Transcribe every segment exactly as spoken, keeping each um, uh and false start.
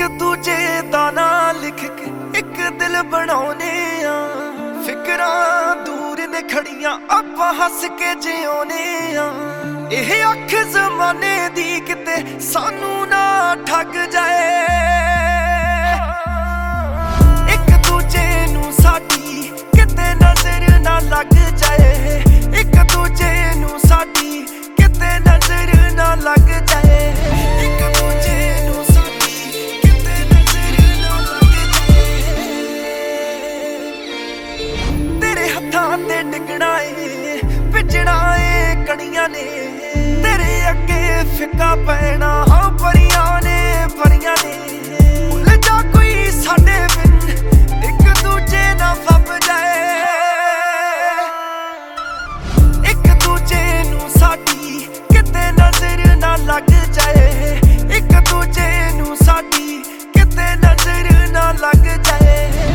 दूजे दा नाम लिख के एक दिल बनाने आ, फिकरां दूर ने खड़ियां आपां हस के जियोने आ। एह अख ज़माने दी किते सानू ना ठग जाए, एक दूजे नू साडी किते नजर ना लग जाए, एक दूजे नू साडी किते नजर ना लग जाए, एक दूजे नू साडी किते नजर ना लग जाए। तेरे हत्थां ते डिगना ए भिजणा ए कड़ियां ने, तेरे अगे फिक्का पैना हाँ परियां ने परियां ने। भुल जा कोई साडे बिन एक दूजे ना फब जाए, एक दूजे नू साडी किते नजर ना लग जाए, एक दूजे नू साडी किते नजर ना लग जाए।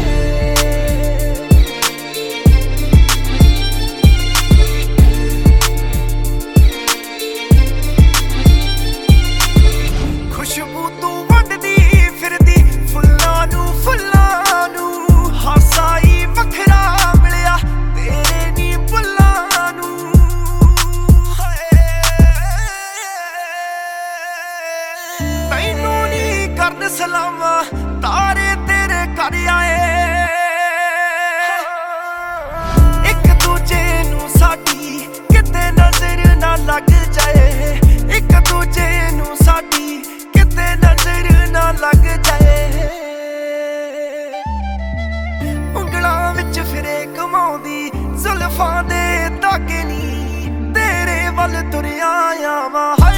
खुशबू तू वंडदी फिरदी फुल्लां नू फुल्लां नू, हासाई वखरा मिलिया तेरे नी बुल्लां नू। तैनू नी करन सलामा तारे तेरे घर आए, एक दूजे नू साडी किते नजर ना लग जाए, एक दूजे नू साडी किते नजर ना लग जाए। उंगलां विच फिरे घुमाउंदी जुल्फां दे धागे नी, तेरे वल तुरिया आवां।